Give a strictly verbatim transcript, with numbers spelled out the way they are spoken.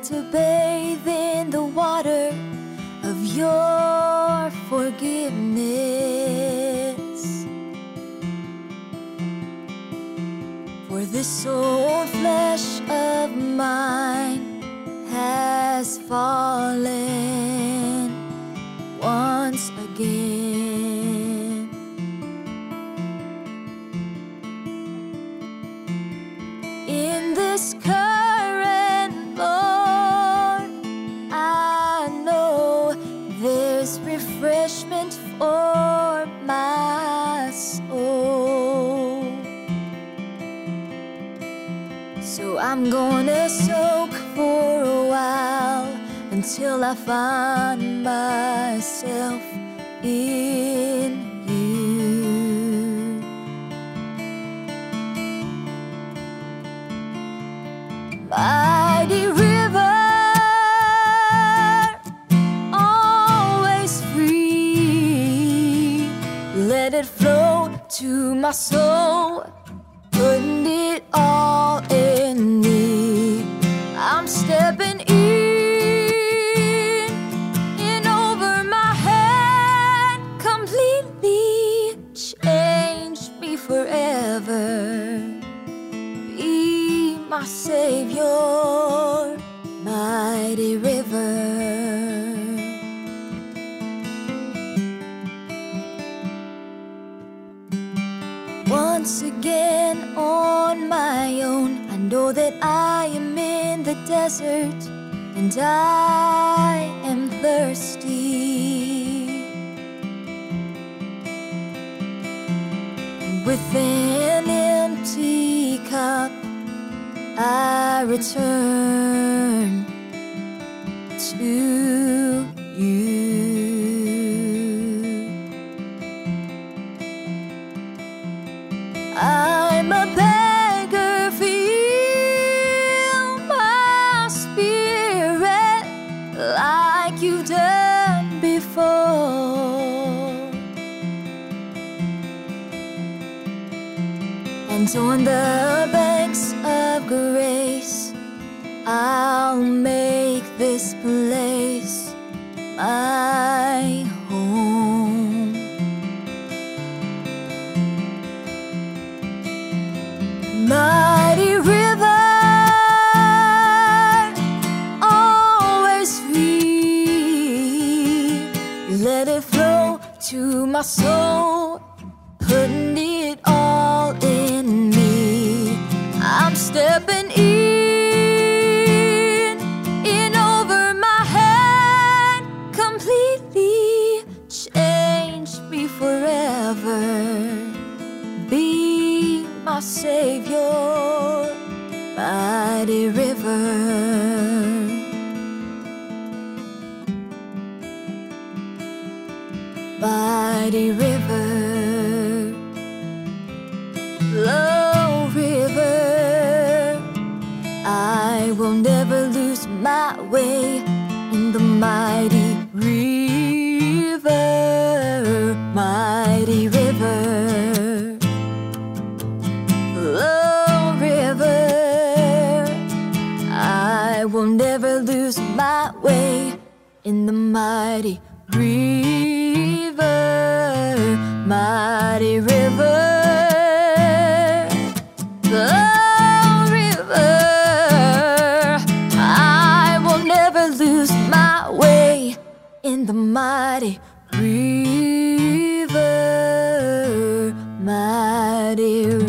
to bathe in the water of your forgiveness. For this old flesh of mine has fallen once again. In this current, Lord, I know there's refreshment for my soul. So I'm gonna soak for a while until I find myself in you. Mighty river, always free, let it flow to my soul, putting it all in me. I'm stepping in, in over my head, completely changed me forever. Be my Savior, mighty river. Once again on my own, I know that I am in the desert and I am thirsty. With an empty cup I return to you. I'm a beggar, fill my spirit like you've done before. And on the banks of grace, I'll make this place my home. Mighty river, always free, let it flow to my soul, putting it all in me. I'm stepping in, in over my head, completely changed me forever. Be my Savior, mighty river. Mighty river, flow river, I will never lose my way in the mighty river, mighty river, flow river, I will never lose my way in the mighty river, mighty river, flow river, I will never lose my way in the mighty river, mighty river.